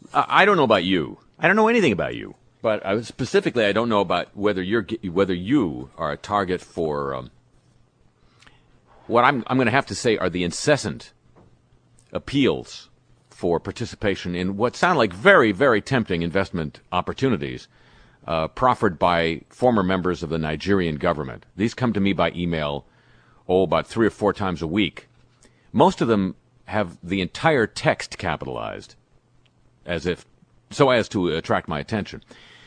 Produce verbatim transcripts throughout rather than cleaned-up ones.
I, I don't know about you. I don't know anything about you. But I, specifically, I don't know about whether you're whether you are a target for um, what I'm I'm going to have to say are the incessant appeals for participation in what sound like very, very tempting investment opportunities uh, proffered by former members of the Nigerian government. These come to me by email, oh, about three or four times a week. Most of them have the entire text capitalized, as if so as to attract my attention.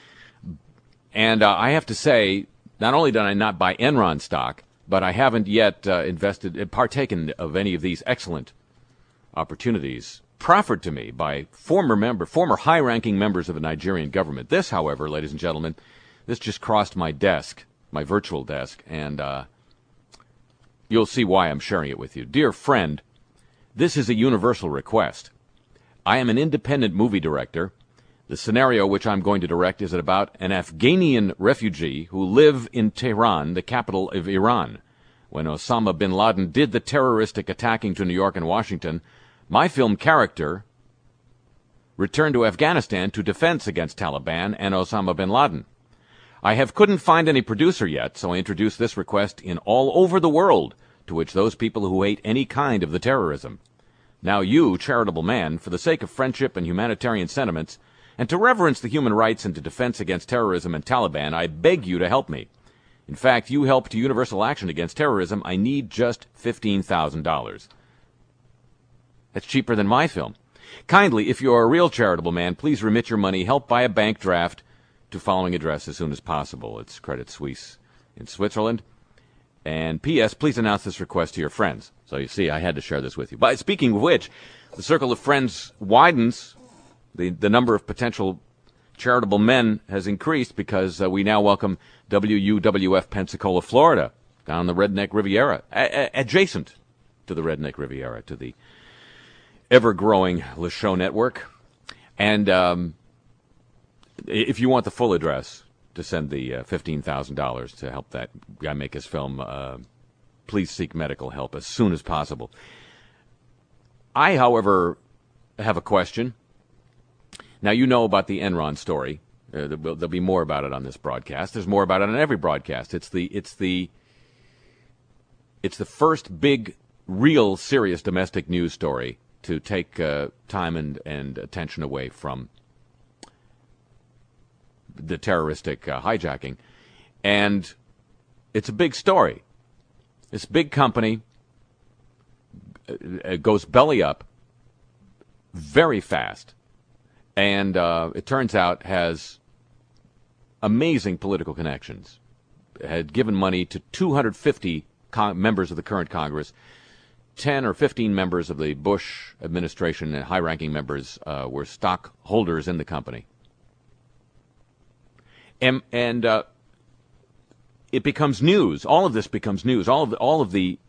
And uh, I have to say, not only did I not buy Enron stock, but I haven't yet uh, invested, partaken of any of these excellent opportunities proffered to me by former member, former high-ranking members of the Nigerian government. This, however, ladies and gentlemen, this just crossed my desk, my virtual desk, and uh, you'll see why I'm sharing it with you. Dear friend, this is a universal request. I am an independent movie director. The scenario which I'm going to direct is about an Afghani refugee who live in Tehran, the capital of Iran. When Osama bin Laden did the terroristic attacking to New York and Washington, my film character returned to Afghanistan to defense against Taliban and Osama bin Laden. I have couldn't find any producer yet, so I introduced this request in all over the world, to which those people who hate any kind of the terrorism. Now you, charitable man, for the sake of friendship and humanitarian sentiments, and to reverence the human rights and to defense against terrorism and Taliban, I beg you to help me. In fact, you help to universal action against terrorism, I need just fifteen thousand dollars. That's cheaper than my film. Kindly, if you're a real charitable man, please remit your money, help by a bank draft to following address as soon as possible. It's Credit Suisse in Switzerland. And P S, please announce this request to your friends. So you see, I had to share this with you. But speaking of which, the circle of friends widens. The, the number of potential charitable men has increased because uh, we now welcome W U W F Pensacola, Florida, down the Redneck Riviera, a- a- adjacent to the Redneck Riviera, to the ever-growing Le Show network. And um, if you want the full address to send the uh, fifteen thousand dollars to help that guy make his film, uh, please seek medical help as soon as possible. I, however, have a question. Now, you know about the Enron story. Uh, there'll, there'll be more about it on this broadcast. There's more about it on every broadcast. It's the it's the it's the first big, real, serious domestic news story to take uh, time and, and attention away from the terroristic uh, hijacking. And it's a big story. This big company uh, goes belly up very fast. And uh, it turns out has amazing political connections. Had given money to two hundred fifty con- members of the current Congress, ten or fifteen members of the Bush administration, and high-ranking members uh, were stockholders in the company. And, and uh, it becomes news. All of this becomes news. All of the, all of the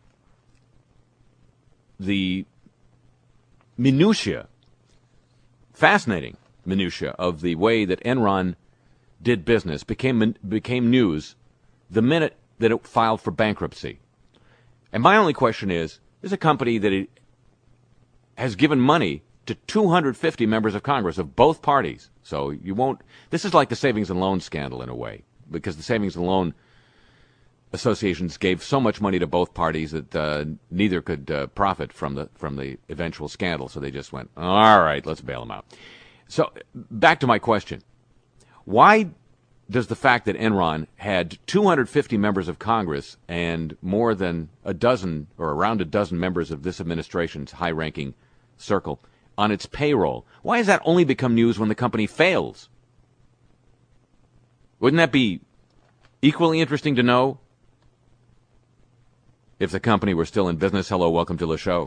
the minutiae. Fascinating minutia of the way that Enron did business became became news the minute that it filed for bankruptcy. And my only question is, this is a company that it has given money to two hundred fifty members of Congress of both parties. So you won't, this is like the savings and loan scandal in a way, because the savings and loan associations gave so much money to both parties that uh, neither could uh, profit from the from the eventual scandal. So they just went, all right, let's bail them out. So back to my question. Why does the fact that Enron had two hundred fifty members of Congress and more than a dozen or around a dozen members of this administration's high-ranking circle on its payroll, why does that only become news when the company fails? Wouldn't that be equally interesting to know? If the company were still in business, hello, welcome to the show.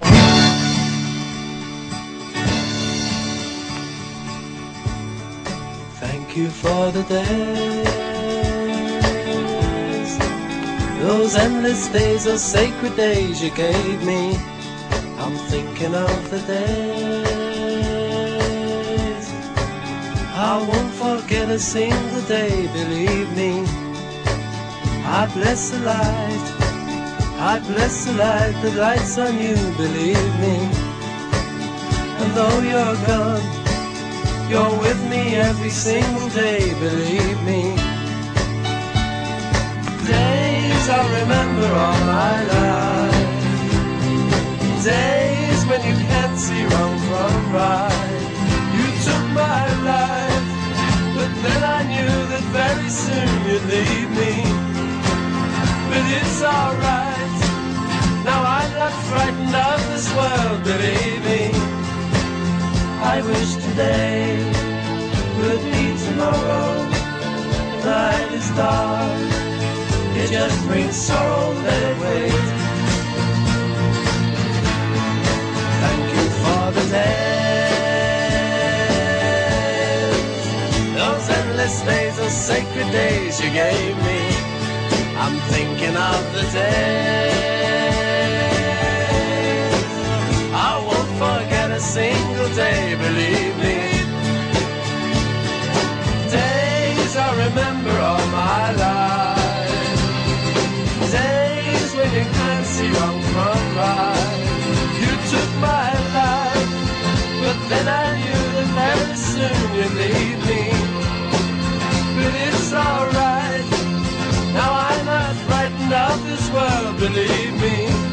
Thank you for the days, those endless days, those sacred days you gave me. I'm thinking of the days I won't forget a single day, believe me. I bless the light, I bless the light that lights on you, believe me. And though you're gone, You're with me every single day, believe me. Days I'll remember all my life. Days when you can't see wrong from right. You took my life, but then I knew that very soon you'd leave me. But it's alright, now I'm not frightened of this world, believe me. I wish today would be tomorrow. The night is dark, it just brings sorrow, let it wait. Thank you for the days, those endless days, those sacred days you gave me. I'm thinking of the days I won't forget a single day, believe me. Days I remember all my life. Days when you can't see wrong from right. You took my life, but then I knew that very soon you'd leave me. But it's alright, now I'm not frightened of this world, believe me.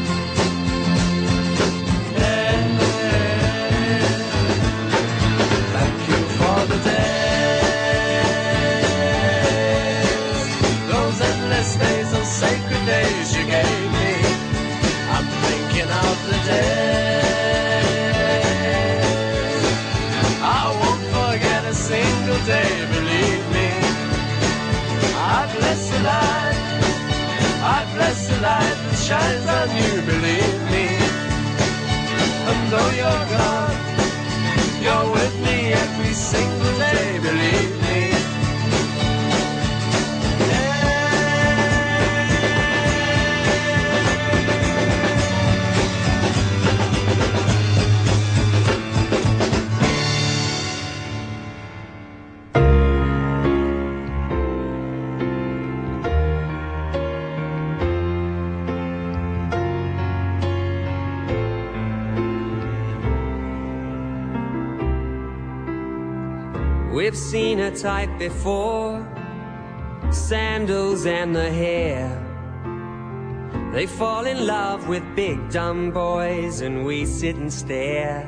The days, those endless days, those sacred days you gave me. I'm thinking of the days I won't forget a single day, believe me. I bless the light, I bless the light that shines on you, believe me. And though you're gone, you're with me every single day, believe me. We've seen a type before, sandals and the hair. They fall in love with big dumb boys and we sit and stare.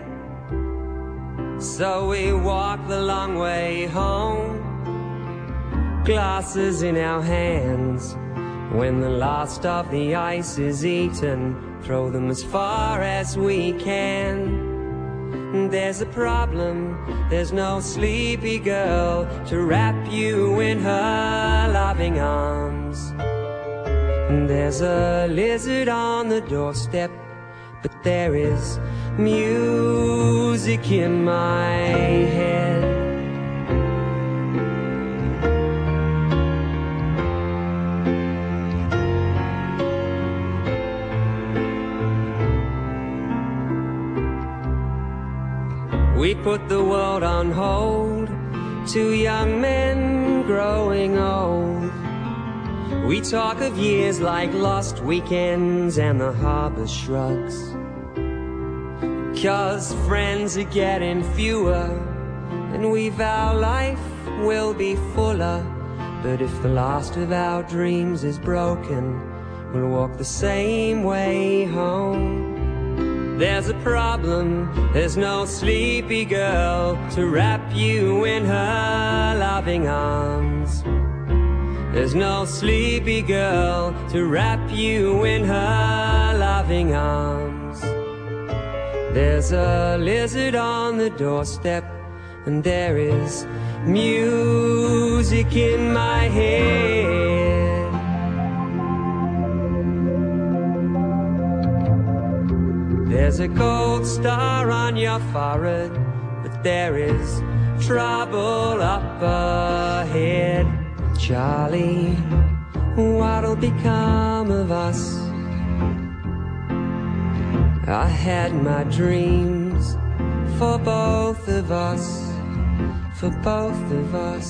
So we walk the long way home, glasses in our hands. When the last of the ice is eaten, throw them as far as we can. There's a problem, there's no sleepy girl to wrap you in her loving arms. There's a lizard on the doorstep, but there is music in my head. We put the world on hold, two young men growing old. We talk of years like lost weekends and the harbor shrugs. 'Cause friends are getting fewer, and we vow life will be fuller. But if the last of our dreams is broken, we'll walk the same way home. There's a problem, there's no sleepy girl to wrap you in her loving arms. There's no sleepy girl to wrap you in her loving arms. There's a lizard on the doorstep, and there is music in my head. There's a gold star on your forehead, but there is trouble up ahead. Charlie, what'll become of us? I had my dreams for both of us, for both of us.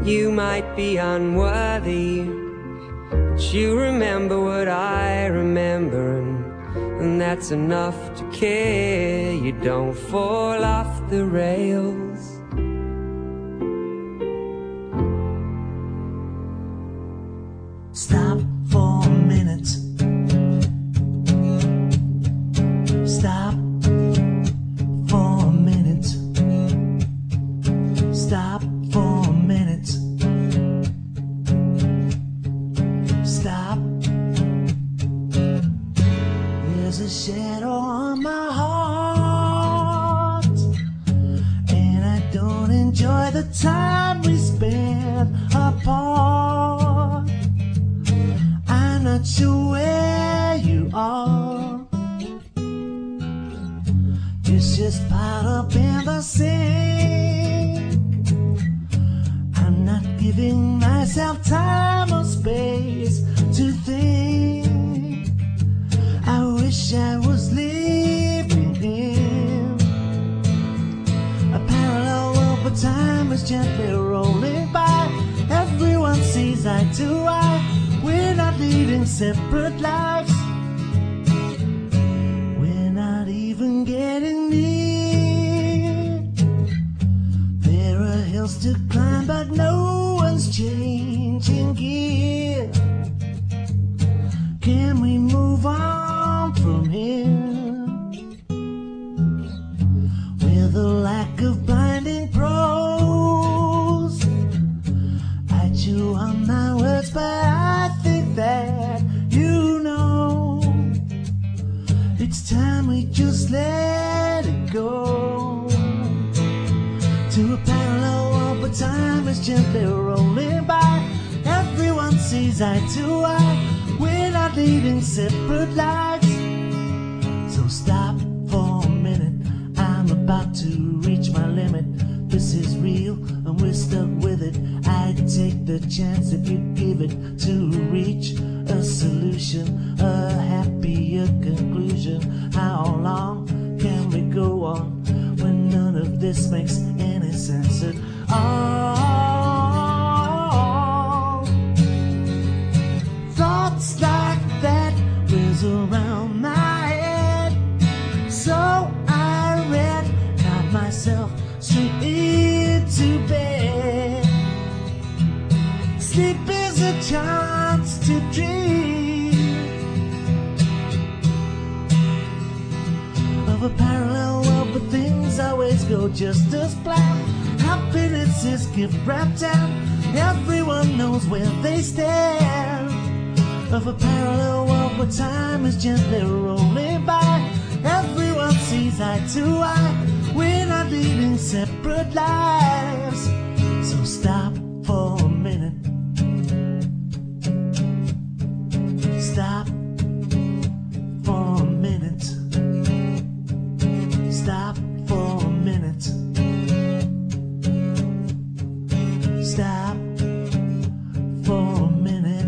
You might be unworthy, but you remember what I remember, and, and that's enough to care. You don't fall off the rails. Stop for a minute. Stop for a minute. Stop for a minute. Stop. There's a shadow on my heart, and I don't enjoy the time we spend apart. I'm not sure where you are. It's just piled up in the sink. I'm not giving myself time or space to think. I wish I was living in a parallel world, but time is gently rolling by. Everyone sees eye to eye. We're not leading separate lives. We're not even getting near. There are hills to climb, but no one's changing gear. Can we move on from here? With a lack of blinding prose, I chew on my words, but I think that you know it's time we just let it go to a parallel world, but time is gently rolling by. Everyone sees eye to eye. We're not leading separate lives. So stop for a minute. I'm about to reach my limit. This is real and we're stuck with it. I'd take the chance if you give it to reach a solution, a happier conclusion. How long can we go on when none of this makes any sense at all? Thoughts like that whiz around my head, so I read, got myself straight into bed. Sleep is a chance to dream of a parallel world, but things always go just as planned. Happiness is gift wrapped out. Everyone knows where they stand. Of a parallel world where time is gently rolling by. Everyone sees eye to eye. We're not leading separate lives. So stop for a minute. Stop for a minute. Stop for a minute. Stop for a minute.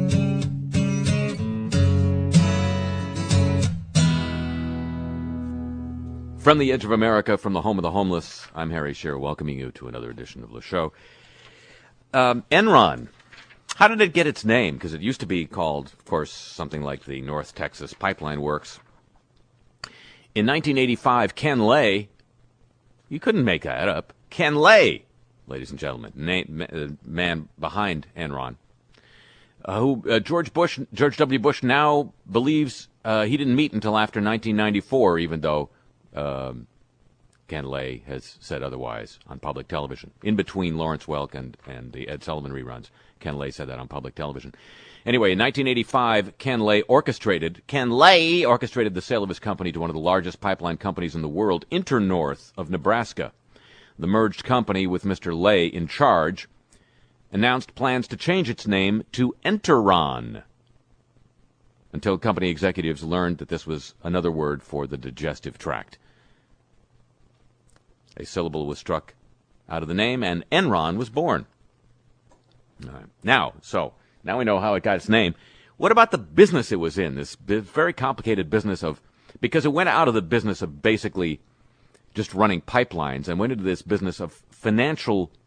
From the edge of America, from the home of the homeless, I'm Harry Shearer, welcoming you to another edition of the show. Um, Enron. How did it get its name? Because it used to be called, of course, something like the North Texas Pipeline Works. In nineteen eighty-five, Ken Lay, you couldn't make that up, Ken Lay, ladies and gentlemen, na- man behind Enron, uh, who uh, George Bush, George W. Bush now believes uh, he didn't meet until after nineteen ninety-four, even though um, Ken Lay has said otherwise on public television. In between Lawrence Welk and, and the Ed Sullivan reruns, Ken Lay said that on public television. Anyway, in nineteen eighty-five, Ken Lay orchestrated Ken Lay orchestrated the sale of his company to one of the largest pipeline companies in the world, Internorth of Nebraska. The merged company, with Mister Lay in charge, announced plans to change its name to Enteron, until company executives learned that this was another word for the digestive tract. A syllable was struck out of the name, and Enron was born. All right. Now, so, now we know how it got its name. What about the business it was in, this very complicated business of, because it went out of the business of basically just running pipelines and went into this business of financial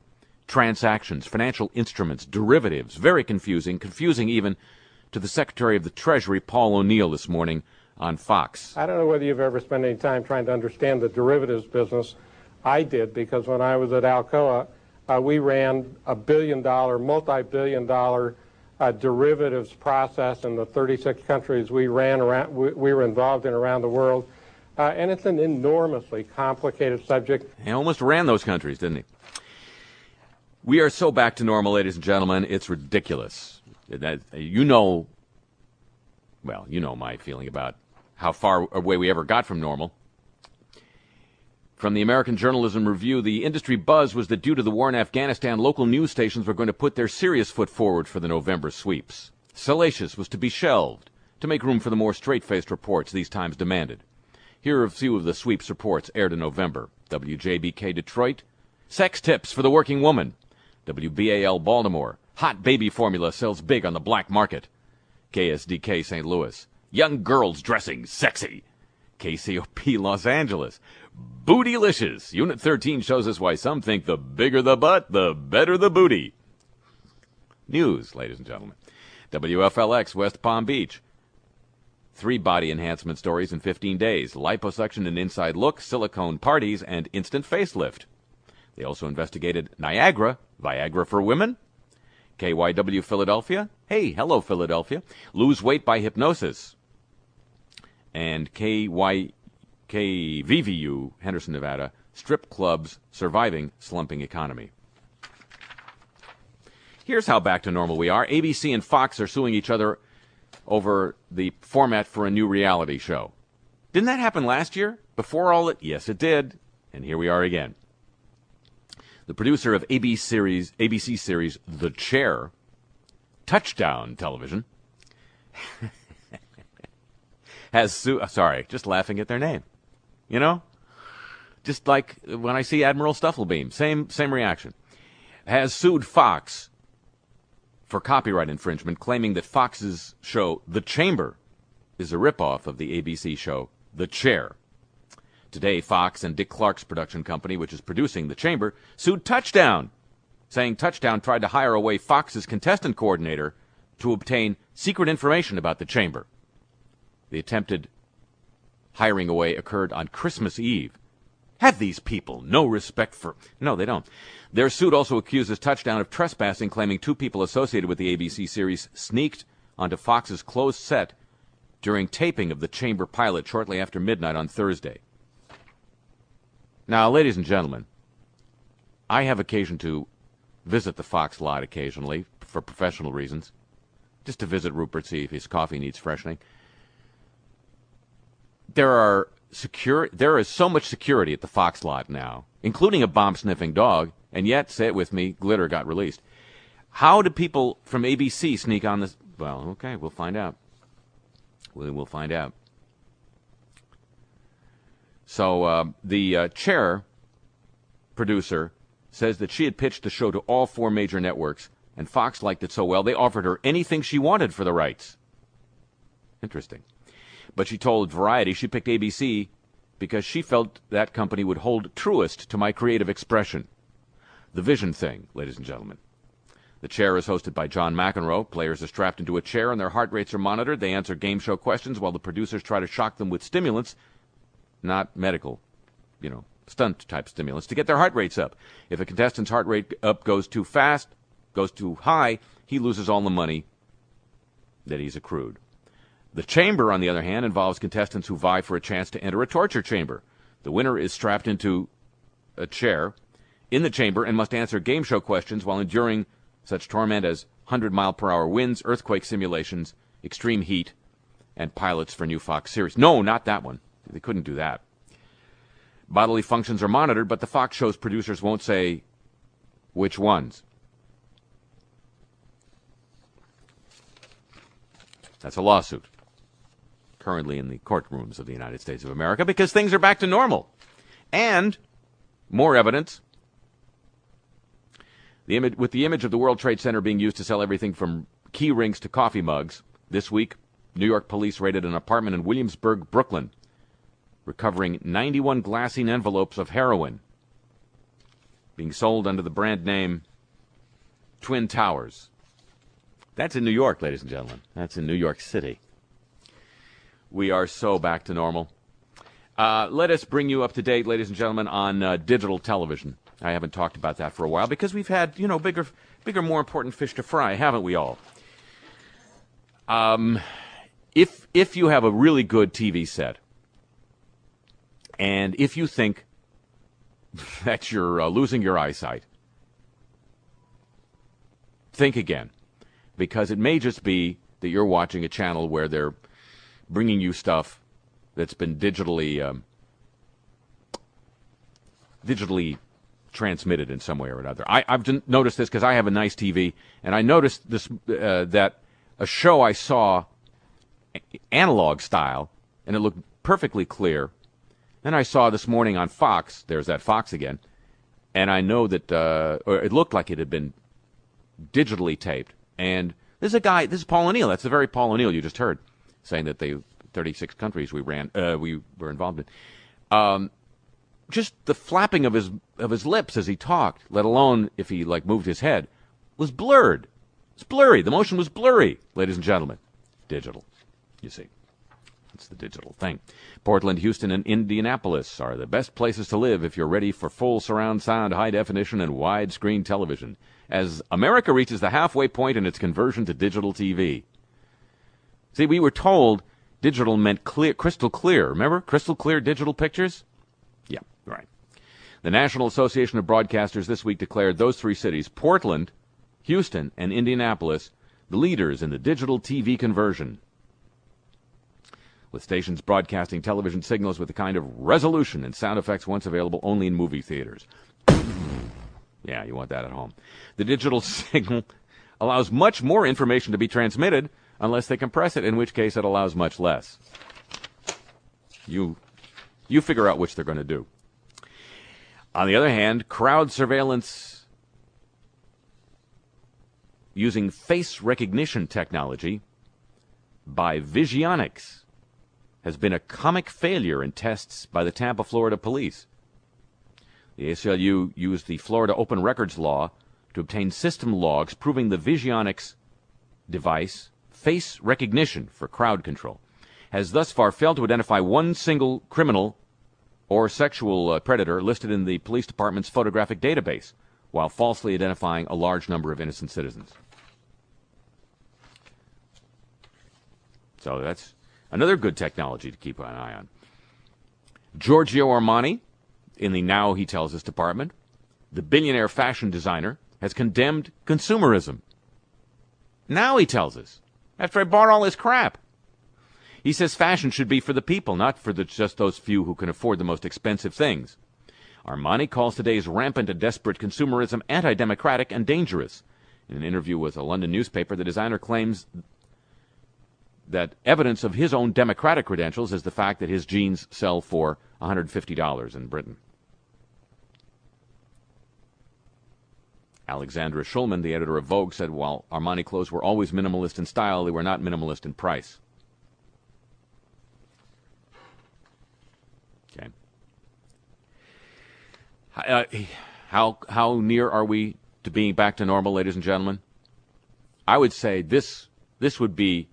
transactions, financial instruments, derivatives. Very confusing, confusing even to the Secretary of the Treasury, Paul O'Neill, this morning on Fox. I don't know whether you've ever spent any time trying to understand the derivatives business. I did, because when I was at Alcoa, uh, we ran a billion-dollar, multi-billion dollar uh, derivatives process in the thirty-six countries we ran around, we, we were involved in around the world. Uh, and it's an enormously complicated subject. He almost ran those countries, didn't he? We are so back to normal, ladies and gentlemen, it's ridiculous. That, you know, well, you know my feeling about how far away we ever got from normal. From the American Journalism Review, the industry buzz was that due to the war in Afghanistan, local news stations were going to put their serious foot forward for the November sweeps. Salacious was to be shelved to make room for the more straight-faced reports these times demanded. Here are a few of the sweeps reports aired in November. W J B K Detroit, sex tips for the working woman. W B A L Baltimore, hot baby formula sells big on the black market. K S D K Saint Louis, young girls dressing sexy. K C O P Los Angeles, bootylicious. Unit thirteen shows us why some think the bigger the butt, the better the booty. News, ladies and gentlemen. W F L X West Palm Beach, three body enhancement stories in fifteen days. Liposuction and inside look, silicone parties, and instant facelift. They also investigated Niagara, Viagra for women. K Y W Philadelphia, hey, hello Philadelphia, lose weight by hypnosis. And K Y K V V U, Henderson, Nevada, strip clubs surviving slumping economy. Here's how back to normal we are. A B C and Fox are suing each other over the format for a new reality show. Didn't that happen last year? Before all it, yes, it did. And here we are again. The producer of A B C series, A B C series The Chair, Touchdown Television, has sued. Sorry, just laughing at their name. You know, just like when I see Admiral Stufflebeam, same same reaction. Has sued Fox for copyright infringement, claiming that Fox's show, The Chamber, is a ripoff of the A B C show, The Chair. Today, Fox and Dick Clark's production company, which is producing The Chamber, sued Touchdown, saying Touchdown tried to hire away Fox's contestant coordinator to obtain secret information about The Chamber. The attempted hiring away occurred on Christmas Eve. Have these people no respect for... No, they don't. Their suit also accuses Touchdown of trespassing, claiming two people associated with the A B C series sneaked onto Fox's closed set during taping of The Chamber pilot shortly after midnight on Thursday. Now, ladies and gentlemen, I have occasion to visit the Fox lot occasionally for professional reasons, just to visit Rupert, see if his coffee needs freshening. There are secure. There is so much security at the Fox lot now, including a bomb-sniffing dog, and yet, say it with me, glitter got released. How do people from A B C sneak on this? Well, okay, we'll find out. We will find out. So uh, the uh, Chair producer says that she had pitched the show to all four major networks, and Fox liked it so well they offered her anything she wanted for the rights. Interesting. But she told Variety she picked A B C because she felt that company would hold truest to my creative expression. The vision thing, ladies and gentlemen. The Chair is hosted by John McEnroe. Players are strapped into a chair and their heart rates are monitored. They answer game show questions while the producers try to shock them with stimulants, not medical, you know, stunt-type stimulants, to get their heart rates up. If a contestant's heart rate up goes too fast, goes too high, he loses all the money that he's accrued. The Chamber, on the other hand, involves contestants who vie for a chance to enter a torture chamber. The winner is strapped into a chair in the chamber and must answer game show questions while enduring such torment as one hundred mile per hour winds, earthquake simulations, extreme heat, and pilots for new Fox series. No, not that one. They couldn't do that. Bodily functions are monitored, but the Fox show's producers won't say which ones. That's a lawsuit currently in the courtrooms of the United States of America because things are back to normal. And more evidence. The image, with the image of the World Trade Center being used to sell everything from key rings to coffee mugs, this week, New York police raided an apartment in Williamsburg, Brooklyn, recovering ninety-one glassine envelopes of heroin being sold under the brand name Twin Towers. That's in New York, ladies and gentlemen. That's in New York City. We are so back to normal. Uh, let us bring you up to date, ladies and gentlemen, on uh, digital television. I haven't talked about that for a while because we've had, you know, bigger, bigger, more important fish to fry, haven't we all? Um, if if you have a really good T V set, and if you think that you're uh, losing your eyesight, think again, because it may just be that you're watching a channel where they're bringing you stuff that's been digitally um, digitally transmitted in some way or another. I, I've noticed this because I have a nice T V, and I noticed this uh, that a show I saw analog style, and it looked perfectly clear. Then I saw this morning on Fox, there's that Fox again, and I know that, uh, or it looked like it had been digitally taped. And there's a guy, this is Paul O'Neill, that's the very Paul O'Neill you just heard, saying that the thirty-six countries we ran, uh, we were involved in. Um, just the flapping of his of his lips as he talked, let alone if he like moved his head, was blurred. It's blurry. The motion was blurry, ladies and gentlemen. Digital, you see. It's the digital thing. Portland, Houston, and Indianapolis are the best places to live if you're ready for full surround sound, high definition, and widescreen television, as America reaches the halfway point in its conversion to digital T V. See, we were told digital meant clear, crystal clear. Remember? Crystal clear digital pictures? Yeah, right. The National Association of Broadcasters this week declared those three cities, Portland, Houston, and Indianapolis, the leaders in the digital T V conversion, with stations broadcasting television signals with the kind of resolution and sound effects once available only in movie theaters. Yeah, you want that at home. The digital signal allows much more information to be transmitted unless they compress it, in which case it allows much less. You, you figure out which they're going to do. On the other hand, crowd surveillance using face recognition technology by Visionex has been a comic failure in tests by the Tampa, Florida police. The A C L U used the Florida Open Records law to obtain system logs proving the Visionex device, face recognition for crowd control, has thus far failed to identify one single criminal or sexual uh, predator listed in the police department's photographic database, while falsely identifying a large number of innocent citizens. So that's another good technology to keep an eye on. Giorgio Armani, in the Now He Tells Us department, the billionaire fashion designer, has condemned consumerism. Now he tells us, after I bought all his crap. He says fashion should be for the people, not for the, just those few who can afford the most expensive things. Armani calls today's rampant and desperate consumerism anti-democratic and dangerous. In an interview with a London newspaper, the designer claims that evidence of his own democratic credentials is the fact that his jeans sell for one hundred fifty dollars in Britain. Alexandra Schulman, the editor of Vogue, said while Armani clothes were always minimalist in style, they were not minimalist in price. Okay. Uh, how how near are we to being back to normal, ladies and gentlemen? I would say this this would be,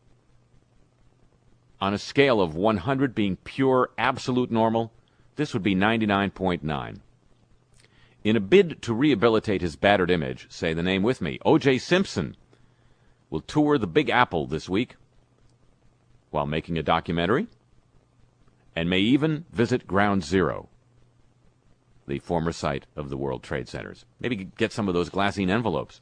on a scale of one hundred being pure, absolute normal, this would be ninety-nine point nine. In a bid to rehabilitate his battered image, say the name with me, O J Simpson will tour the Big Apple this week while making a documentary, and may even visit Ground Zero, the former site of the World Trade Centers. Maybe get some of those glassine envelopes.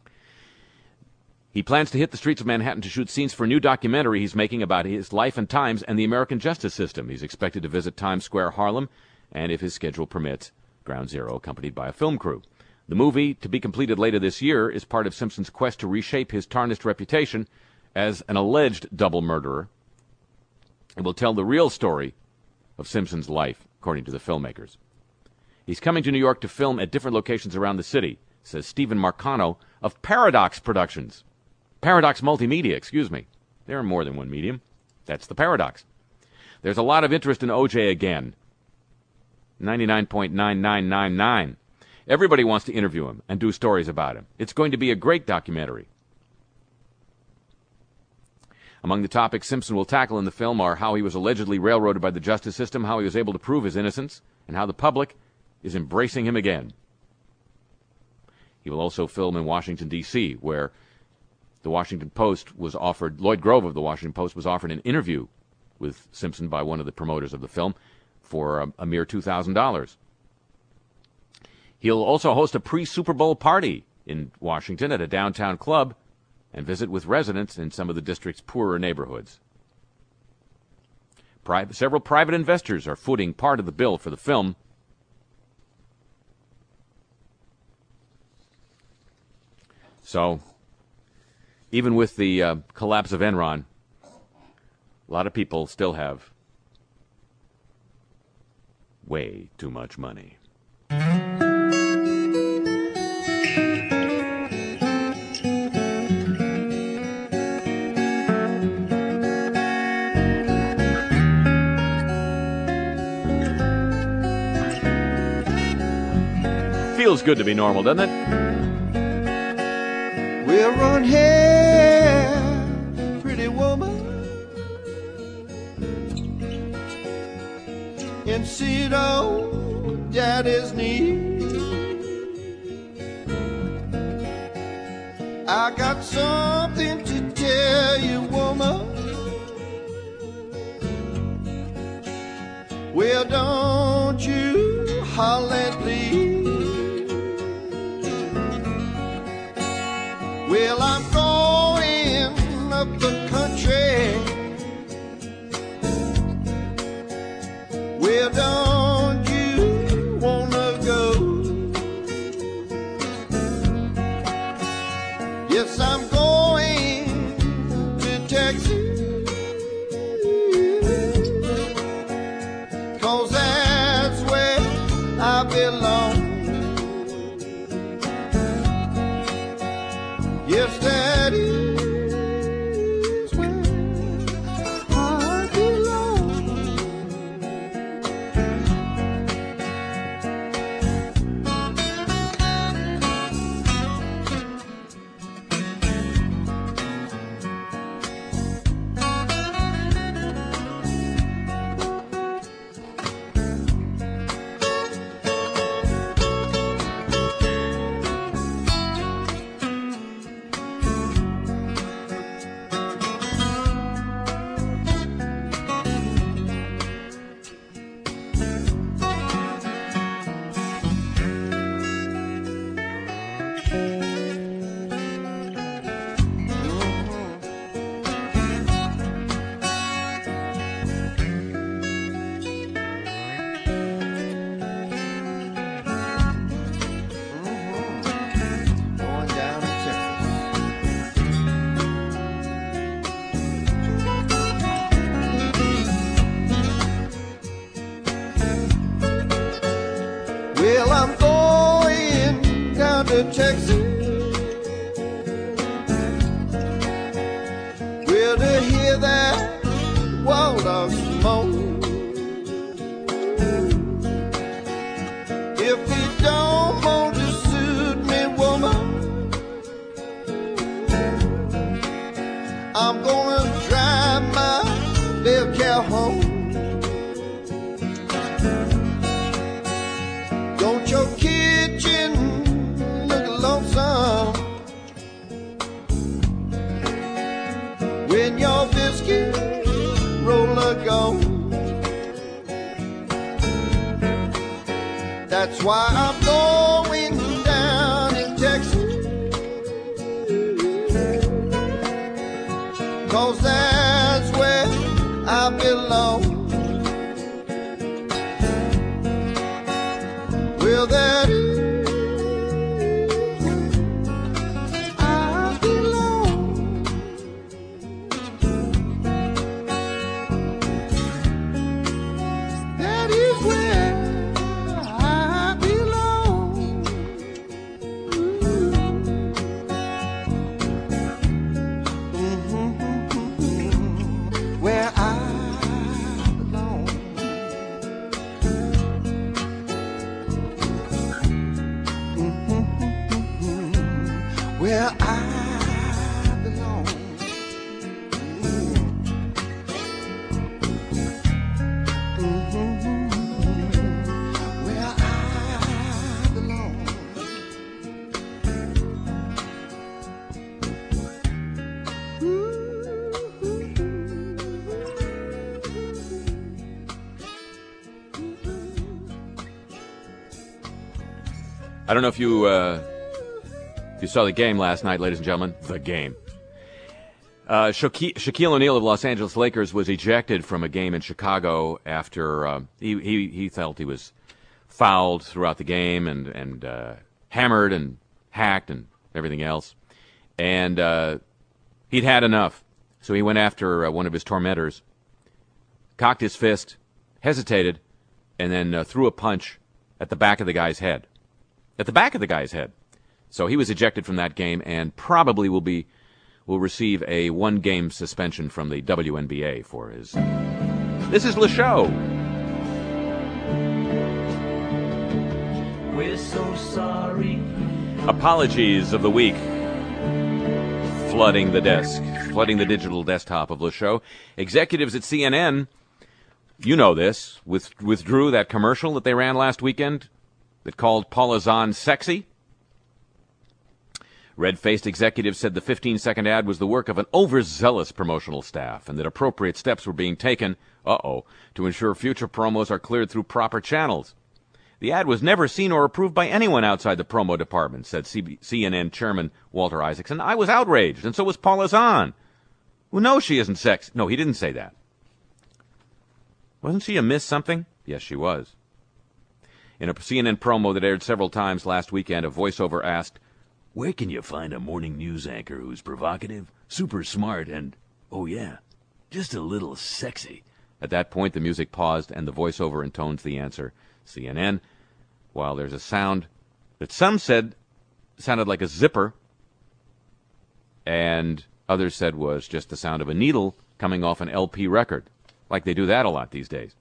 He plans to hit the streets of Manhattan to shoot scenes for a new documentary he's making about his life and times and the American justice system. He's expected to visit Times Square, Harlem, and if his schedule permits, Ground Zero, accompanied by a film crew. The movie, to be completed later this year, is part of Simpson's quest to reshape his tarnished reputation as an alleged double murderer. It will tell the real story of Simpson's life, according to the filmmakers. He's coming to New York to film at different locations around the city, says Stephen Marcano of Paradox Productions. Paradox Multimedia, excuse me. There are more than one medium. That's the Paradox. There's a lot of interest in O J again. ninety-nine point nine nine nine nine. Everybody wants to interview him and do stories about him. It's going to be a great documentary. Among the topics Simpson will tackle in the film are how he was allegedly railroaded by the justice system, how he was able to prove his innocence, and how the public is embracing him again. He will also film in Washington, D C, where the Washington Post was offered, Lloyd Grove of the Washington Post was offered an interview with Simpson by one of the promoters of the film for a, a mere two thousand dollars. He'll also host a pre-Super Bowl party in Washington at a downtown club and visit with residents in some of the district's poorer neighborhoods. Pri- several private investors are footing part of the bill for the film. So, even with the uh, collapse of Enron, a lot of people still have way too much money. Feels good to be normal, doesn't it? We'll run here, pretty woman, and sit on daddy's knee. I got something to tell you, woman. Well, don't you holler, please. Well, I'm going up the country. Well, don't you wanna go? Yes, I'm going to Texas, 'cause that's where I belong. Yes, that is where I belong. Well, I'm going down to Texas. Well, to hear that wild dog moan. If it don't want to suit me, woman, I'm gonna drive my little cow home. Don't your kitchen look lonesome when your biscuit roller gone? That's why I'm going down in Texas, 'cause that's where I belong. Well, that is where I belong. That is where I belong. where I belong. Mm-hmm. Where I belong. I don't know if you uh, if you saw the game last night, ladies and gentlemen. The game. Uh, Shaquille, Shaquille O'Neal of Los Angeles Lakers was ejected from a game in Chicago after uh, he, he he felt he was fouled throughout the game and and uh, hammered and hacked and everything else, and uh, he'd had enough. So he went after uh, one of his tormentors, cocked his fist, hesitated, and then uh, threw a punch at the back of the guy's head. At the back of the guy's head. So he was ejected from that game and probably will be will receive a one-game suspension from the W N B A for his... This is Le Show. We're so sorry. Apologies of the week. Flooding the desk. Flooding the digital desktop of Le Show. Executives at C N N, you know this, with, withdrew that commercial that they ran last weekend that called Paula Zahn sexy. Red-faced executives said the fifteen-second ad was the work of an overzealous promotional staff and that appropriate steps were being taken, uh-oh, to ensure future promos are cleared through proper channels. The ad was never seen or approved by anyone outside the promo department, said C N N chairman Walter Isaacson. I was outraged, and so was Paula Zahn. Who knows she isn't sexy? No, he didn't say that. Wasn't she a Miss something? Yes, she was. In a C N N promo that aired several times last weekend, a voiceover asked, "Where can you find a morning news anchor who's provocative, super smart, and, oh yeah, just a little sexy?" At that point, the music paused, and the voiceover intones the answer, C N N, while there's a sound that some said sounded like a zipper, and others said was just the sound of a needle coming off an L P record, like they do that a lot these days.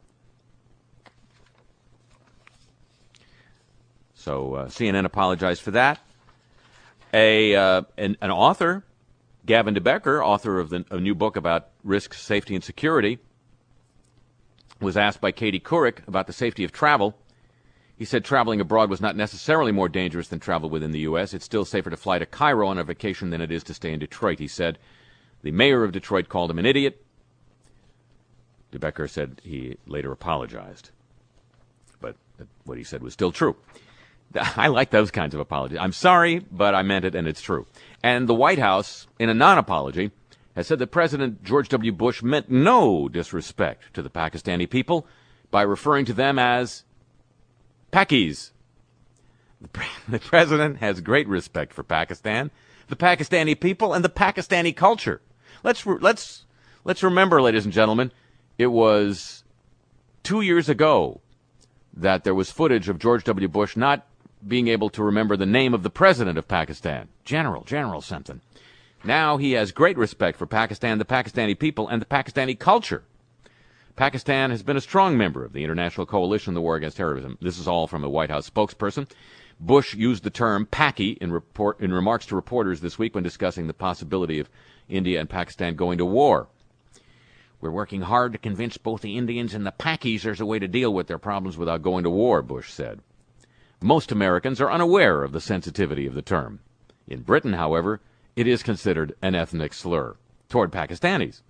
So uh, C N N apologized for that. A uh, an, an author, Gavin DeBecker, author of the, a new book about risk, safety, and security, was asked by Katie Couric about the safety of travel. He said traveling abroad was not necessarily more dangerous than travel within the U S. It's still safer to fly to Cairo on a vacation than it is to stay in Detroit, he said. The mayor of Detroit called him an idiot. DeBecker said he later apologized. But what he said was still true. I like those kinds of apologies. I'm sorry, but I meant it, and it's true. And the White House, in a non-apology, has said that President George W. Bush meant no disrespect to the Pakistani people by referring to them as Pakis. The, pre- the president has great respect for Pakistan, the Pakistani people, and the Pakistani culture. Let's re- let's let's remember, ladies and gentlemen, it was two years ago that there was footage of George W. Bush not being able to remember the name of the president of Pakistan. General, General something. Now he has great respect for Pakistan, the Pakistani people, and the Pakistani culture. Pakistan has been a strong member of the international coalition in the war against terrorism. This is all from a White House spokesperson. Bush used the term Paki in, report, in remarks to reporters this week when discussing the possibility of India and Pakistan going to war. "We're working hard to convince both the Indians and the Pakis there's a way to deal with their problems without going to war," Bush said. Most Americans are unaware of the sensitivity of the term. In Britain, however, it is considered an ethnic slur toward Pakistanis.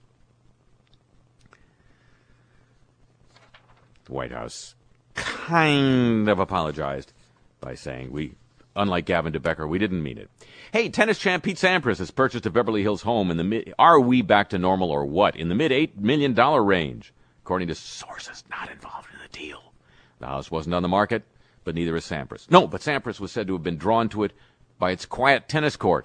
The White House kind of apologized by saying, we, unlike Gavin DeBecker, we didn't mean it. Hey, tennis champ Pete Sampras has purchased a Beverly Hills home in the mid, are we back to normal or what? In the mid eight million dollars range, according to sources not involved in the deal. The house wasn't on the market, but neither is Sampras. No, but Sampras was said to have been drawn to it by its quiet tennis court.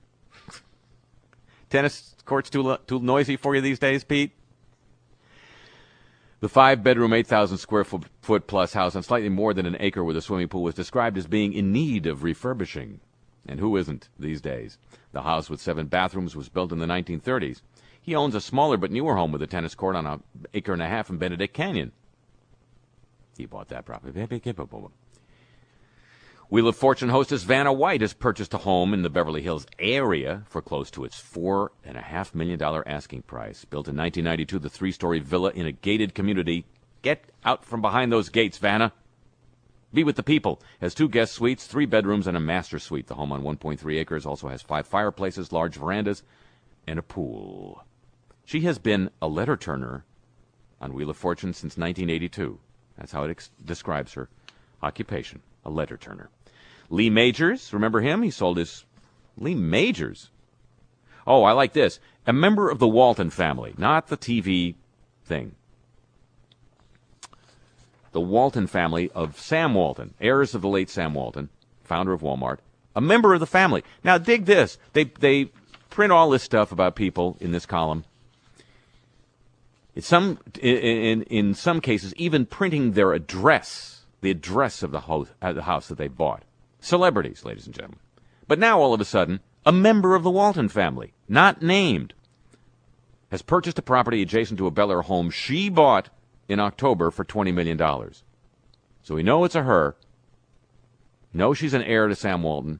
Tennis court's too, too noisy for you these days, Pete? The five-bedroom, eight thousand square foot, foot plus house on slightly more than an acre with a swimming pool was described as being in need of refurbishing. And who isn't these days? The house with seven bathrooms was built in the nineteen thirties. He owns a smaller but newer home with a tennis court on an acre and a half in Benedict Canyon. He bought that property. Wheel of Fortune hostess Vanna White has purchased a home in the Beverly Hills area for close to its four point five million dollars asking price. Built in nineteen ninety-two, the three-story villa in a gated community. Get out from behind those gates, Vanna. Be with the people. Has two guest suites, three bedrooms, and a master suite. The home on one point three acres also has five fireplaces, large verandas, and a pool. She has been a letter turner on Wheel of Fortune since nineteen eighty-two. That's how it ex- describes her occupation, a letter turner. Lee Majors, remember him? He sold his... Lee Majors? Oh, I like this. A member of the Walton family, not the T V thing. The Walton family of Sam Walton, heirs of the late Sam Walton, founder of Walmart, a member of the family. Now, dig this. They they print all this stuff about people in this column. In some in in, in some cases, even printing their address, the address of the house, uh, the house that they bought. Celebrities, ladies and gentlemen. But now, all of a sudden, a member of the Walton family, not named, has purchased a property adjacent to a Bel Air home she bought in October for twenty million dollars. So we know it's a her. Know she's an heir to Sam Walton.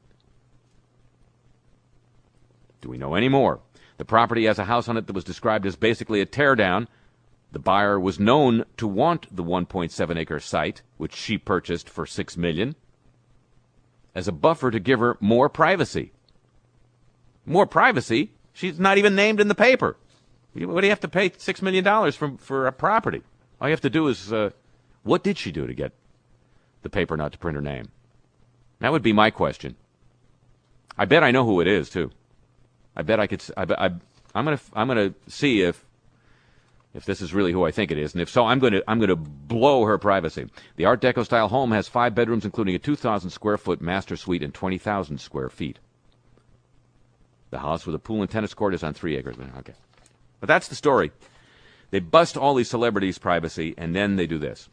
Do we know any more? The property has a house on it that was described as basically a teardown. The buyer was known to want the one point seven acre site, which she purchased for six million dollars, as a buffer to give her more privacy. More privacy? She's not even named in the paper. What do you have to pay six million dollars for, for a property? All you have to do is, uh, what did she do to get the paper not to print her name? That would be my question. I bet I know who it is, too. I bet I could. I, I, I'm gonna. I'm gonna see if if this is really who I think it is, and if so, I'm gonna. I'm gonna blow her privacy. The Art Deco style home has five bedrooms, including a two thousand square foot master suite and twenty thousand square feet. The house with a pool and tennis court is on three acres. Okay, but that's the story. They bust all these celebrities' privacy, and then they do this.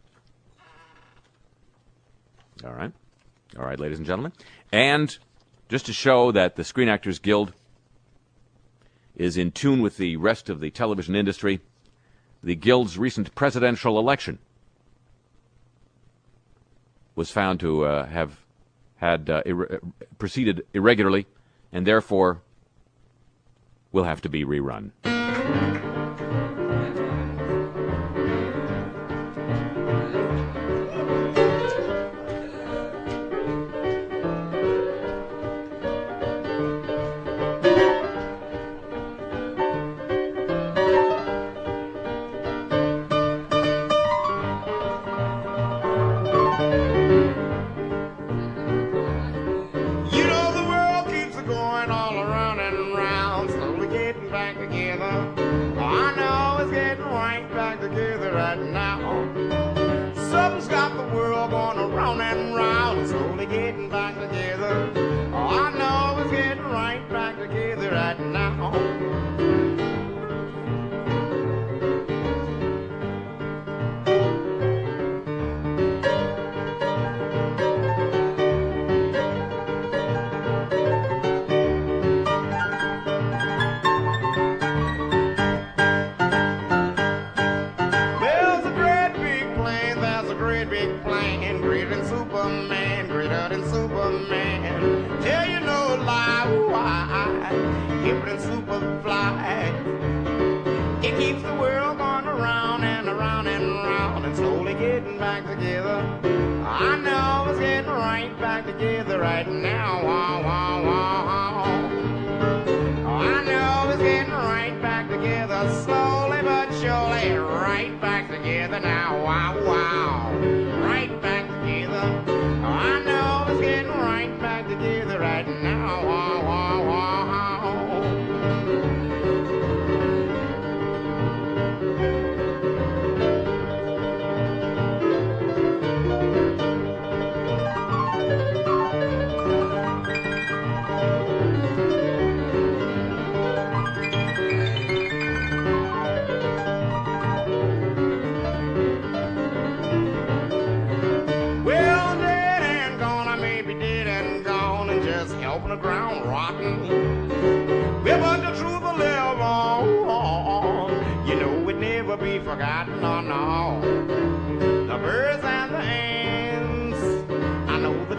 All right, all right, ladies and gentlemen, and just to show that the Screen Actors Guild is in tune with the rest of the television industry, the Guild's recent presidential election was found to uh, have had uh, ir- proceeded irregularly, and therefore will have to be rerun.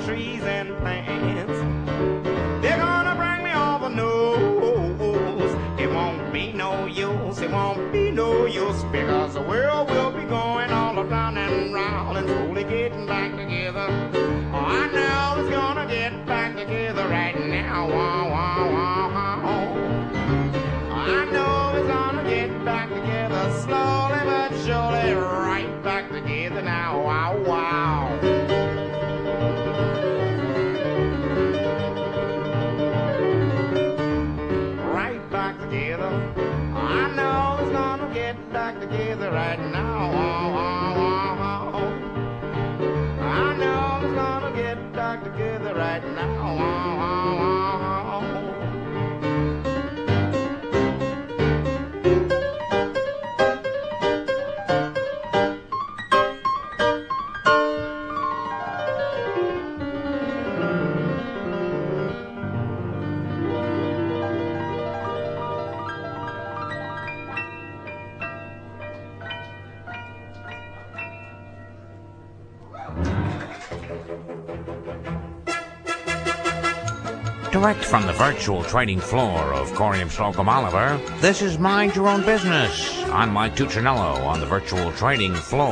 trees and plants. They're gonna bring me all the news. It won't be no use, it won't be no use, because the world will be going all around and round and slowly getting back together. Oh, I know it's gonna get back together right now. Wow, wow, wow, wow. I know it's gonna get back together slowly but surely, right back together now. Wow, wow. Right back together. I know it's gonna get back together right now. Wow, wow, wow, wow. I know it's gonna get back together right now. Wow, wow, wow, wow. Direct from the virtual trading floor of Corium Slocum Oliver, this is Mind Your Own Business. I'm Mike Tuccinello on the virtual trading floor.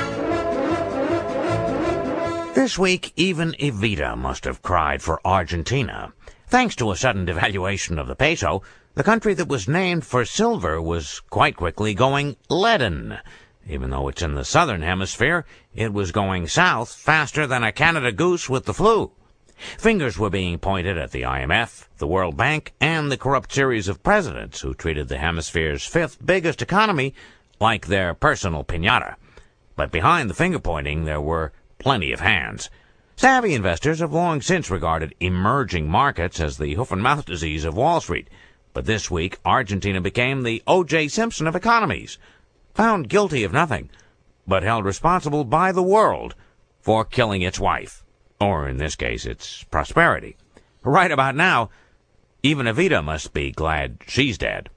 This week, even Evita must have cried for Argentina. Thanks to a sudden devaluation of the peso, the country that was named for silver was quite quickly going leaden. Even though it's in the southern hemisphere, it was going south faster than a Canada goose with the flu. Fingers were being pointed at the I M F, the World Bank, and the corrupt series of presidents who treated the hemisphere's fifth biggest economy like their personal piñata. But behind the finger-pointing, there were plenty of hands. Savvy investors have long since regarded emerging markets as the hoof-and-mouth disease of Wall Street. But this week, Argentina became the O J Simpson of economies, found guilty of nothing, but held responsible by the world for killing its wife. Or, in this case, its prosperity. Right about now, even Evita must be glad she's dead.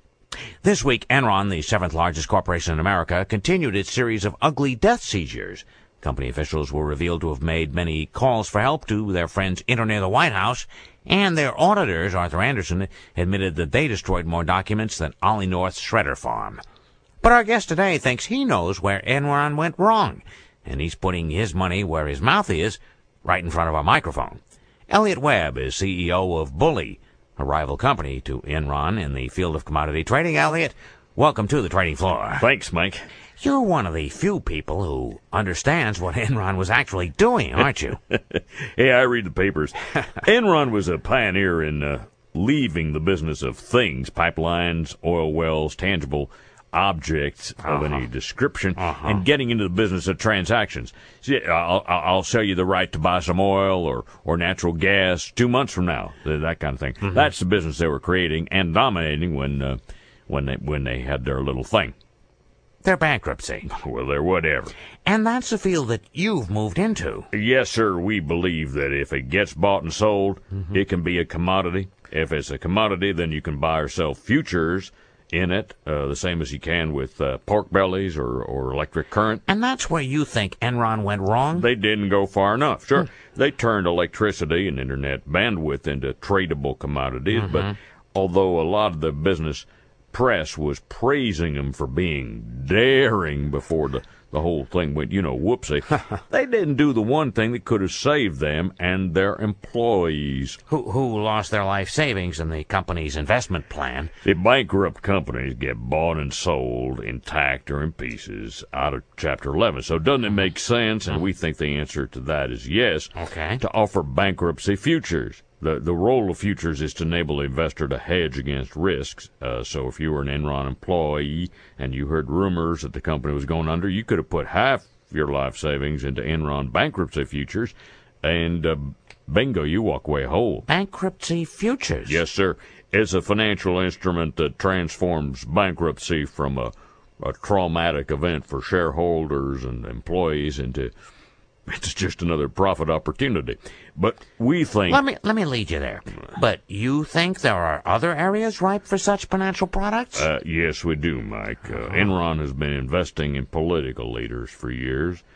This week, Enron, the seventh largest corporation in America, continued its series of ugly death seizures. Company officials were revealed to have made many calls for help to their friends in or near the White House, and their auditors, Arthur Anderson, admitted that they destroyed more documents than Ollie North's shredder farm. But our guest today thinks he knows where Enron went wrong, and he's putting his money where his mouth is, right in front of a microphone. Elliott Webb is C E O of Bully, a rival company to Enron in the field of commodity trading. Elliott, welcome to the trading floor. Thanks, Mike. You're one of the few people who understands what Enron was actually doing, aren't you? Hey, I read the papers. Enron was a pioneer in uh, leaving the business of things, pipelines, oil wells, tangible objects of Uh-huh. any description, Uh-huh. and getting into the business of transactions. See, I'll, I'll I'll sell you the right to buy some oil or, or natural gas two months from now, that kind of thing. Mm-hmm. That's the business they were creating and dominating when uh, when they when they had their little thing. Their bankruptcy. Well, they're whatever. And that's the field that you've moved into. Yes, sir, we believe that if it gets bought and sold, Mm-hmm. it can be a commodity. If it's a commodity, then you can buy or sell futures in it, uh, the same as you can with uh, pork bellies or, or electric current. And that's where you think Enron went wrong? They didn't go far enough. Sure, they turned electricity and internet bandwidth into tradable commodities, but although a lot of the business press was praising them for being daring before the, the whole thing went, you know, whoopsie, they didn't do the one thing that could have saved them and their employees. Who, who lost their life savings in the company's investment plan. The bankrupt companies get bought and sold intact or in pieces out of Chapter eleven. So doesn't it make sense? And we think the answer to that is yes. Okay. To offer bankruptcy futures. The the role of futures is to enable the investor to hedge against risks. Uh, so if you were an Enron employee and you heard rumors that the company was going under, you could have put half your life savings into Enron bankruptcy futures, and uh, bingo, you walk away whole. Bankruptcy futures? Yes, sir. It's a financial instrument that transforms bankruptcy from a, a traumatic event for shareholders and employees into it's just another profit opportunity. But we think... Let me let me lead you there. But you think there are other areas ripe for such financial products? Uh, yes, we do, Mike. Uh, Enron has been investing in political leaders for years.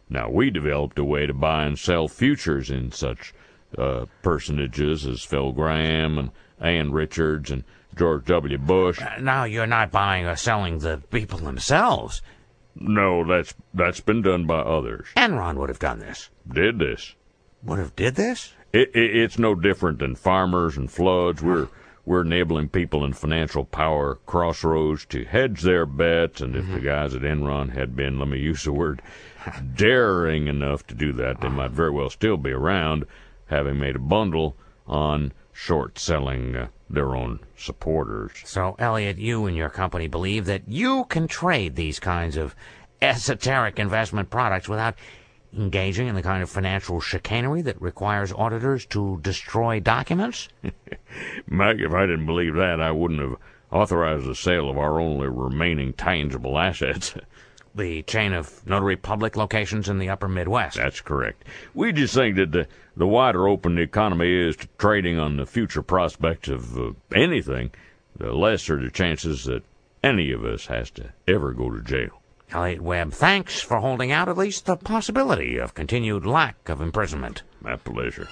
Now, we developed a way to buy and sell futures in such uh, personages as Phil Graham and Ann Richards and George W. Bush. Uh, now you're not buying or selling the people themselves. No, that's that's been done by others. Enron would have done this. Did this. Would have did this? It, it, it's no different than farmers and floods. We're we're enabling people in financial power crossroads to hedge their bets, and if mm-hmm. the guys at Enron had been, let me use the word, daring enough to do that, they might very well still be around, having made a bundle on short-selling uh, their own supporters. So, Elliot, you and your company believe that you can trade these kinds of esoteric investment products without engaging in the kind of financial chicanery that requires auditors to destroy documents? Mike, if I didn't believe that, I wouldn't have authorized the sale of our only remaining tangible assets. The chain of notary public locations in the upper Midwest. That's correct. We just think that the, the wider open the economy is to trading on the future prospects of uh, anything, the less are the chances that any of us has to ever go to jail. Elliot Webb, thanks for holding out at least the possibility of continued lack of imprisonment. My pleasure.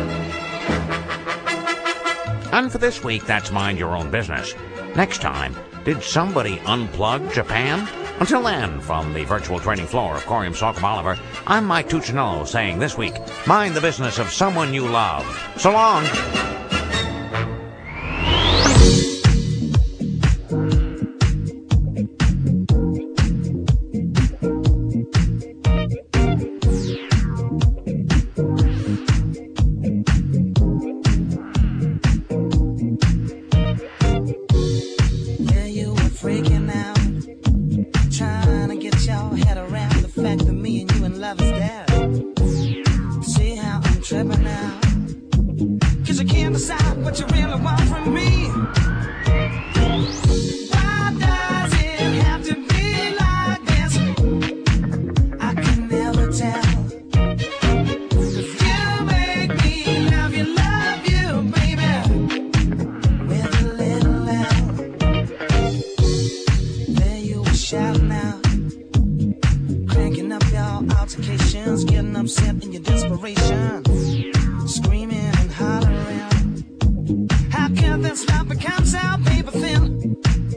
And for this week, that's Mind Your Own Business. Next time, did somebody unplug Japan? Until then, from the virtual training floor of Corium Slocum Oliver, I'm Mike Tuccinello saying this week, mind the business of someone you love. So long! Getting upset in your desperation, screaming and hollering. How can this stop? It comes out paper thin.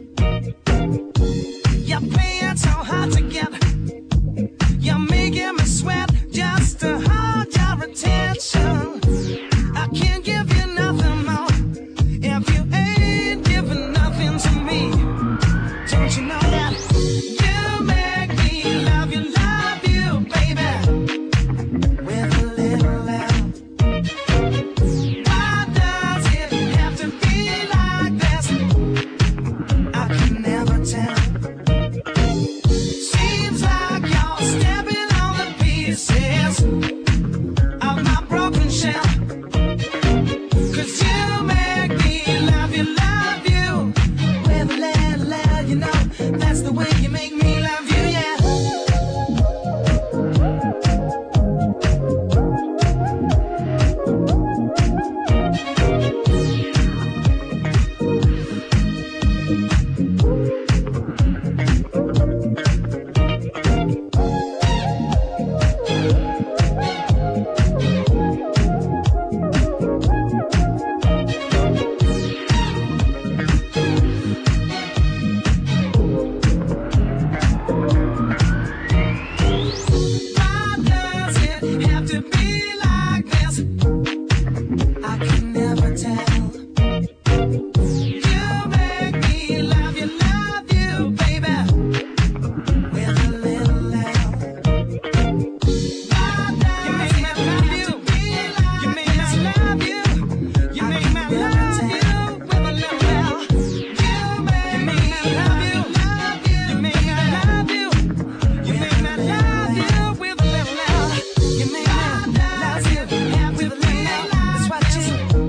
You're playing so hard to get. You're making me sweat just to hold your attention. I can't give you nothing more if you ain't giving nothing to me. Don't you know that you make me love you, love you, baby? With a little love. Why does it have to be like this? I can never tell. Seems like you're stepping on the pieces of my broken shell. 'Cause you make me love you, love you. With a little love, you know, that's the way you make me love you, yeah. Why does it have to be like this? I can never tell. You make me love you, love you, baby. With a little love. Why does it have to be like you make me love you. You make me love you with a little love. You make me love you, love you. You make me love you. You make me love you with a little love. You make me love you with a little love. That's what you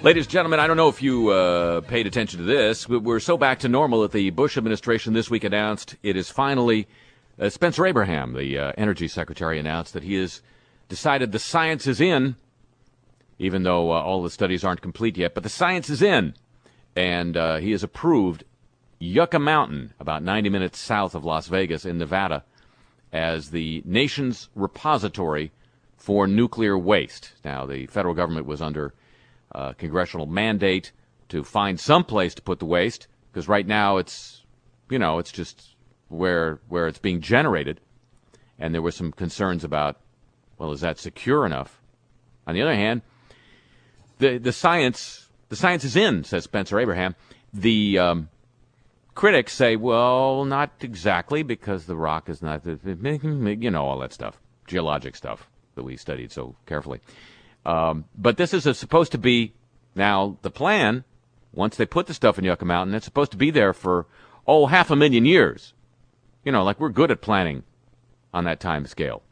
Ladies and gentlemen, I don't know if you uh, paid attention to this. We're so back to normal that the Bush administration this week announced it is finally, uh, Spencer Abraham, the uh, energy secretary, announced that he has decided the science is in, even though uh, all the studies aren't complete yet, but the science is in. And uh, he has approved Yucca Mountain, about ninety minutes south of Las Vegas in Nevada, as the nation's repository for nuclear waste. Now, the federal government was under uh, congressional mandate to find some place to put the waste, because right now it's, you know, it's just where where it's being generated. And there were some concerns about, well, is that secure enough? On the other hand, the the science the science is in, says Spencer Abraham. The um, critics say, well, not exactly, because the rock is not, you know, all that stuff, geologic stuff that we studied so carefully. Um, but this is a, supposed to be, now, the plan, once they put the stuff in Yucca Mountain, it's supposed to be there for, oh, half a million years. You know, like we're good at planning on that time scale.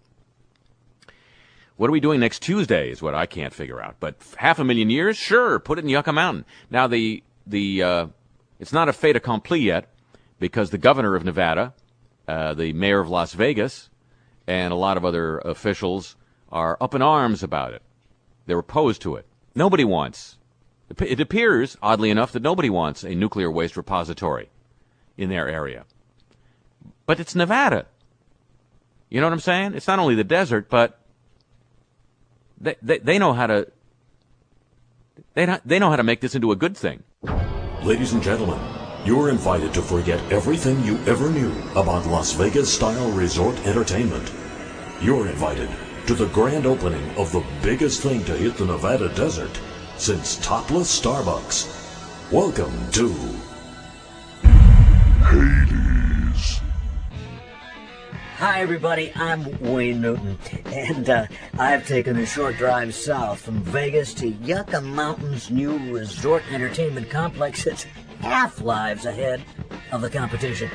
What are we doing next Tuesday is what I can't figure out. But half a million years? Sure, put it in Yucca Mountain. Now, the the uh, it's not a fait accompli yet, because the governor of Nevada, uh, the mayor of Las Vegas, and a lot of other officials are up in arms about it. They're opposed to it. Nobody wants, it appears, oddly enough, that nobody wants a nuclear waste repository in their area. But it's Nevada. You know what I'm saying? It's not only the desert, but they they, they know how to they not, they know how to make this into a good thing. Ladies and gentlemen, you're invited to forget everything you ever knew about Las Vegas-style resort entertainment. You're invited to the grand opening of the biggest thing to hit the Nevada desert since topless Starbucks. Welcome to Hades. Hi everybody, I'm Wayne Newton, and uh, I've taken a short drive south from Vegas to Yucca Mountain's new resort entertainment complex that's half lives ahead of the competition.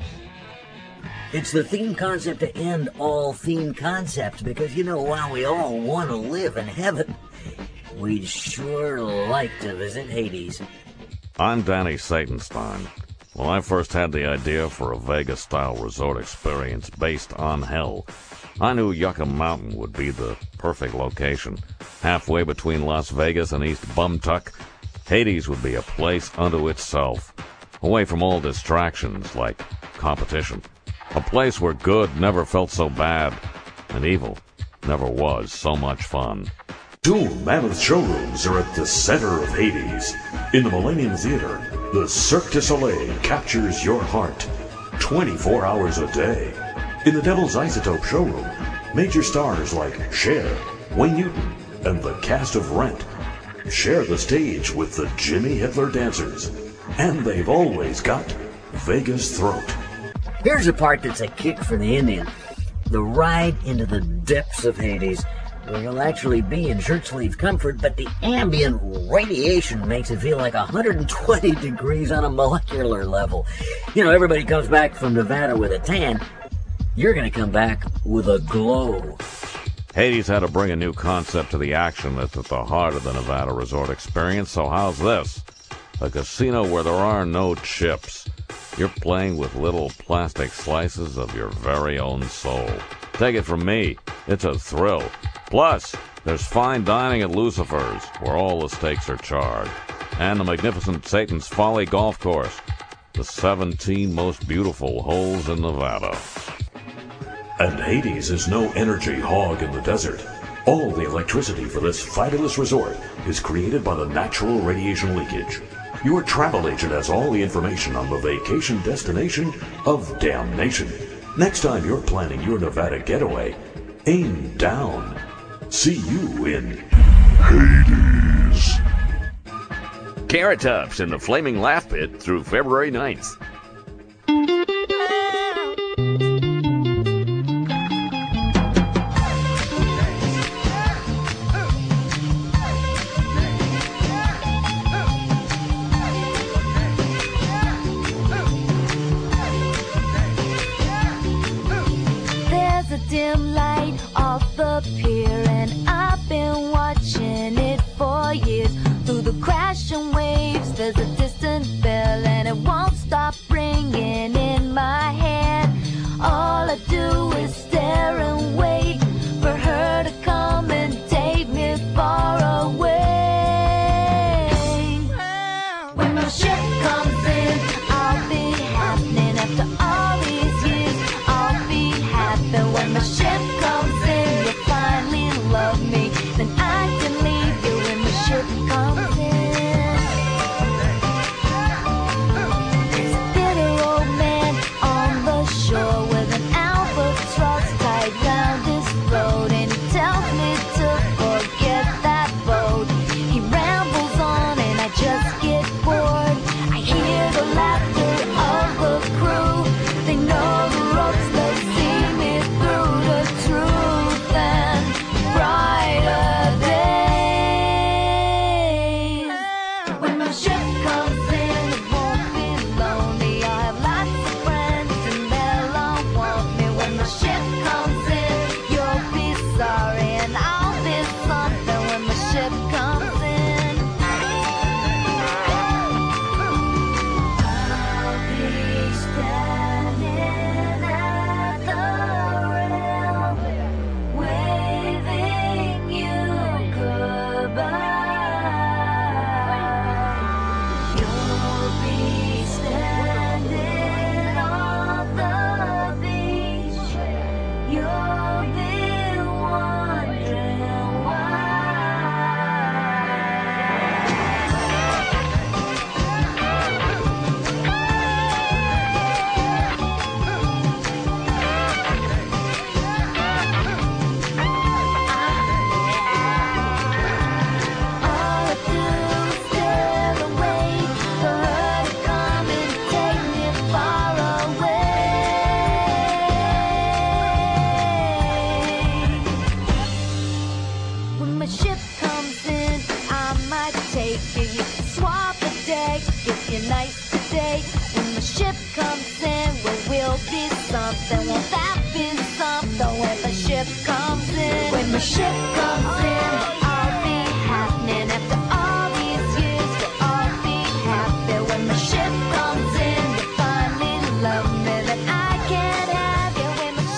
It's the theme concept to end all theme concepts, because, you know, while we all want to live in heaven, we'd sure like to visit Hades. I'm Danny Satenstein. When I first had the idea for a Vegas-style resort experience based on hell, I knew Yucca Mountain would be the perfect location. Halfway between Las Vegas and East Bumtuck, Hades would be a place unto itself, away from all distractions like competition. A place where good never felt so bad, and evil never was so much fun. Two mammoth showrooms are at the center of Hades. In the Millennium Theater, the Cirque du Soleil captures your heart twenty-four hours a day. In the Devil's Isotope showroom, major stars like Cher, Wayne Newton, and the cast of Rent share the stage with the Jimmy Hitler Dancers. And they've always got Vegas Throat. Here's a part that's a kick for the Indian. The ride into the depths of Hades, where you'll actually be in shirt-sleeve comfort, but the ambient radiation makes it feel like one hundred twenty degrees on a molecular level. You know, everybody comes back from Nevada with a tan. You're going to come back with a glow. Hades had to bring a new concept to the action that's at the heart of the Nevada resort experience, so how's this? A casino where there are no chips. You're playing with little plastic slices of your very own soul. Take it from me, it's a thrill. Plus, there's fine dining at Lucifer's, where all the stakes are charred. And the magnificent Satan's Folly Golf Course, the seventeen most beautiful holes in Nevada. And Hades is no energy hog in the desert. All the electricity for this fabulous resort is created by the natural radiation leakage. Your travel agent has all the information on the vacation destination of damnation. Next time you're planning your Nevada getaway, aim down. See you in Hades. Carrot Tops in the Flaming Laugh Pit through February ninth. Dim light off the pier, and I've been watching it for years through the ringing in my head. All I do is stare and wait for her to come and take me far away. When my ship comes in, I'll be happening. After all these years, I'll be happy. When my ship comes in, you'll finally love me. Then I can leave you when my ship comes in. There's a bitter old man on the shore with an albatross tied round his throat, and he tells me to forget that boat. He rambles on and I just get bored. I hear the laughter of the crew. They know the ropes, they see me through the truth and brighter days. When my ship comes in, it won't be lonely. I'll have lots of friends and they'll all want me. When my ship comes in, you'll be sorry and I'll be something. When my ship comes in, I'll be standing at the rail, waving you goodbye. You'll be standing on the beach. You'll be wondering why. All I do is stare and wait for her to come and take me far away. When my ship comes in, I might take you. You can swap a deck if you're nice today. When my ship comes in, well, we'll be something. Won't that be something? When my ship comes in, when my ship comes in, I'll be happening. After all these years, we'll all be happy. When my ship comes in, you finally love me. Then I can't have you when my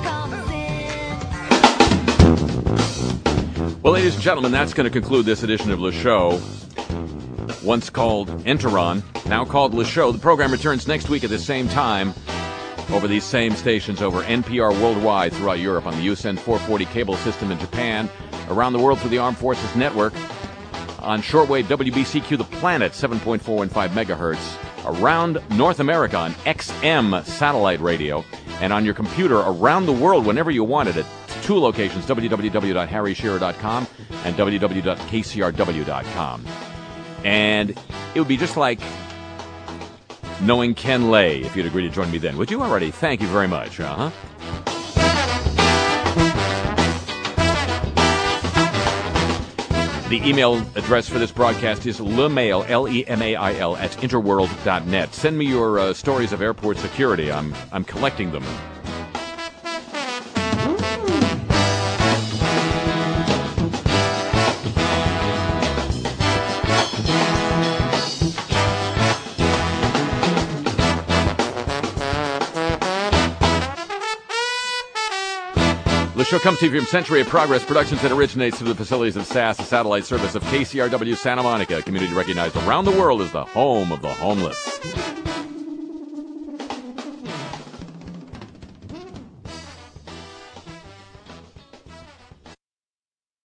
ship comes in. Well, ladies and gentlemen, that's going to conclude this edition of Le Show. Once called Enteron, now called Le Show. The program returns next week at the same time over these same stations over N P R worldwide throughout Europe on the U S N four forty cable system in Japan, around the world through the Armed Forces Network, on shortwave W B C Q The Planet, seven point four one five megahertz, around North America on X M satellite radio, and on your computer around the world whenever you want it at two locations, w w w dot harry shearer dot com and w w w dot k c r w dot com. And it would be just like knowing Ken Lay if you'd agree to join me then. Would you already? Thank you very much. Uh-huh. The email address for this broadcast is lemail, L E M A I L, at interworld dot net. Send me your uh, stories of airport security. I'm I'm collecting them. The show comes to you from Century of Progress Productions that originates through the facilities of S A S, a satellite service of K C R W Santa Monica, a community recognized around the world as the home of the homeless.